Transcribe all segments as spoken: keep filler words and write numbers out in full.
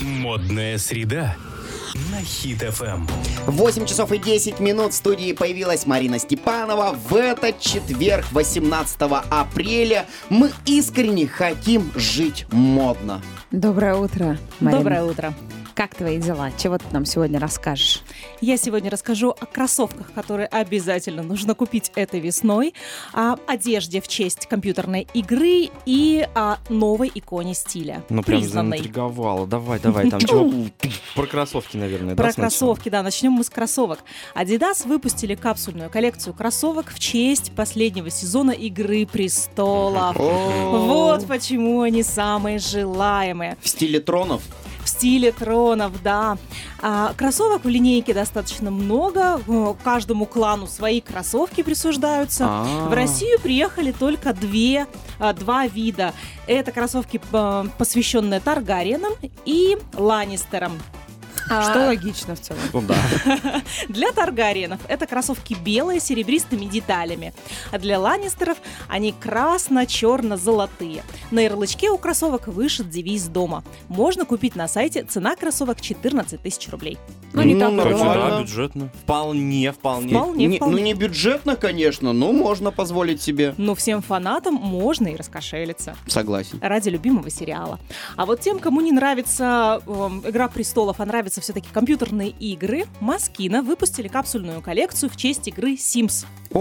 Модная среда на Хит эф эм. восемь часов и десять минут в студии появилась Марина Степанова. В этот четверг, восемнадцатого апреля, мы искренне хотим жить модно. Доброе утро, Марина. Доброе утро. Как твои дела? Чего ты нам сегодня расскажешь? Я сегодня расскажу о кроссовках, которые обязательно нужно купить этой весной, о одежде в честь компьютерной игры и о новой иконе стиля. Ну, прям признанной. заинтриговала. Давай, давай, там чего? Про кроссовки, наверное, да? Про сначала? кроссовки, да, начнем мы с кроссовок. Adidas выпустили капсульную коллекцию кроссовок в честь последнего сезона Игры престолов. Вот почему они самые желаемые. В стиле тронов? В стиле тронов, да. А, кроссовок в линейке достаточно много. Каждому клану свои кроссовки присуждаются. А-а-а. В Россию приехали только две, а, два вида. Это кроссовки, а, посвященные Таргариенам и Ланнистерам. Что а, логично в целом. Ну да. Для Таргариенов это кроссовки белые с серебристыми деталями, а для Ланнистеров они красно-черно-золотые. На ярлычке у кроссовок вышит девиз дома. Можно купить на сайте, цена кроссовок четырнадцать тысяч рублей. Ну, не так Ну, дорого. нормально. Да, бюджетно. Вполне, вполне. Вполне, Не- вполне. ну, не бюджетно, конечно, но можно позволить себе. Но всем фанатам можно и раскошелиться Согласен. ради любимого сериала. А вот тем, кому не нравится эм, «Игра престолов», а нравятся все-таки компьютерные игры, Москино выпустили капсульную коллекцию в честь игры Sims.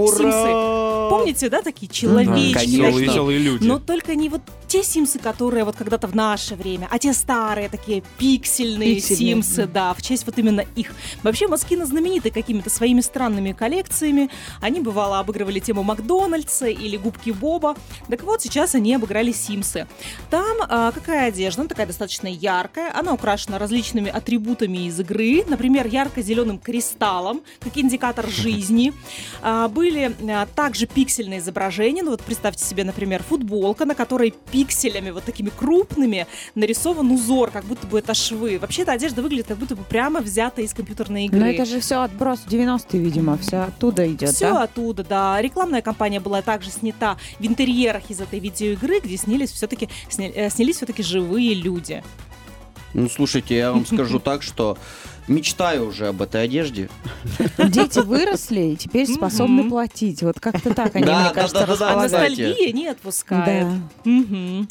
Ура! Помните, да, такие человечки? конечно. Веселые, такие? веселые люди. Но только не вот те симсы, которые вот когда-то в наше время, а те старые, такие пиксельные, Пиксельные, симсы, да, в честь вот именно их. Вообще Москино знамениты какими-то своими странными коллекциями. Они, бывало, обыгрывали тему Макдональдса или Губки Боба. Так вот, сейчас они обыграли симсы. Там а, какая одежда? Она такая достаточно яркая. Она украшена различными атрибутами из игры. Например, ярко-зеленым кристаллом, как индикатор жизни. А, были а, также пиксельные изображения. Ну вот представьте себе, например, футболка, на которой пикселями вот такими крупными нарисован узор, как будто бы это швы. Вообще эта одежда выглядит как будто бы прямо взята из компьютерной игры. Но это же все отброс в девяностые, видимо, все оттуда идет, Все да? оттуда, да. Рекламная кампания была также снята в интерьерах из этой видеоигры, где снялись все-таки, сня- э, снялись все-таки живые люди. Ну, слушайте, я вам скажу так, что мечтаю уже об этой одежде. Дети выросли и теперь способны Мгм. платить. Вот как-то так они, Да, мне да, кажется, да, да, да, А располагают. кстати. ностальгия не отпускает. Да. Мгм.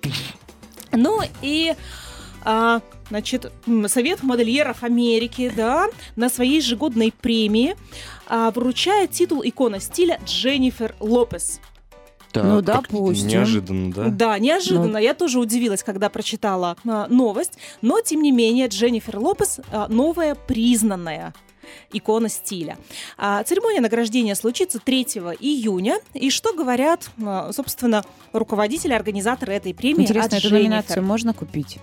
Ну и, а, значит, м, Совет модельеров Америки, да, на своей ежегодной премии а, вручает титул икона стиля Дженнифер Лопес. Так, Ну, Как допустим. неожиданно, да? Да, неожиданно. Я тоже удивилась, когда прочитала а, новость. Но, тем не менее, Дженнифер Лопес а, новая признанная икона стиля. А, церемония награждения случится третьего июня. И что говорят, а, собственно, руководители, организаторы этой премии Интересно, о эту Дженнифер? номинацию можно купить?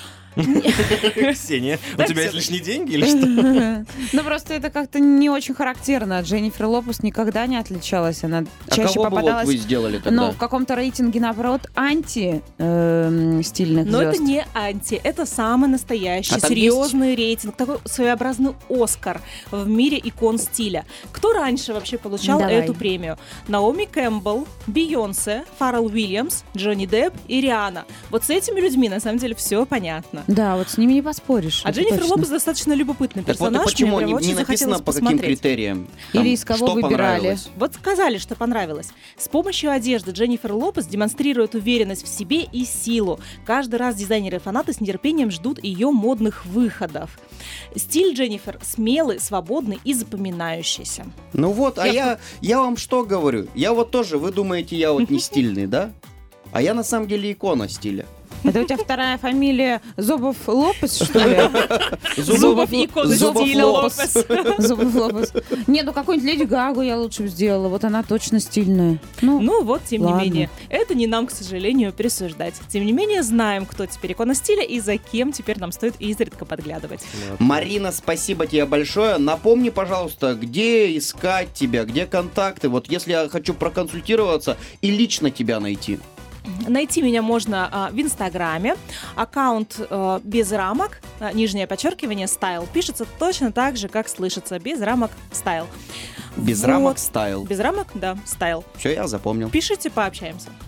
Ксения, у Так, тебя всё. есть лишние деньги или что? Ну, просто это как-то не очень характерно. Дженнифер Лопес никогда не отличалась. Она А чаще кого бы вот попадалась... вы сделали Ну, тогда? в каком-то рейтинге, наоборот, анти-стильных Но звезд. это не анти, это самый настоящий, А там серьезный рейтинг, такой своеобразный Оскар в мире икон стиля. Кто раньше вообще получал Давай. эту премию? Наоми Кэмпбелл, Бейонсе, Фаррелл Уильямс, Джонни Депп и Риhanna. Вот с этими людьми на самом деле все понятно. Да, вот с ними не поспоришь. А это Дженнифер точно. Лопес достаточно любопытный Так вот, и персонаж. почему мне не, прям не очень написано, захотелось по каким посмотреть. критериям? Или из кого что выбирали? понравилось? Вот сказали, что понравилось. С помощью одежды Дженнифер Лопес демонстрирует уверенность в себе и силу. Каждый раз дизайнеры и фанаты с нетерпением ждут ее модных выходов. Стиль Дженнифер смелый, свободный и запоминающийся. Ну вот, а Я- я, я вам что говорю? Я вот тоже, вы думаете, я вот не стильный, да? А я на самом деле икона стиля. Это у тебя вторая фамилия Зубов Лопес, что ли? Зубов икона Зубов стиля Лопес. Лопес. Зубов Лопес. Не, ну какую-нибудь Леди Гагу я лучше бы сделала. Вот она точно стильная. Ну, Ну вот, тем Ладно. не менее, это не нам, к сожалению, присуждать. Тем не менее, знаем, кто теперь икона стиля и за кем теперь нам стоит изредка подглядывать. Марина, спасибо тебе большое. Напомни, пожалуйста, где искать тебя, где контакты. Вот если я хочу проконсультироваться и лично тебя найти. Найти меня можно а, в Инстаграме. Аккаунт а, без рамок, а, нижнее подчеркивание, стайл. Пишется точно так же, как слышится. Без рамок, стайл. Без Вот. рамок стайл. Без рамок, да, стайл. Все, я запомнил. Пишите, пообщаемся.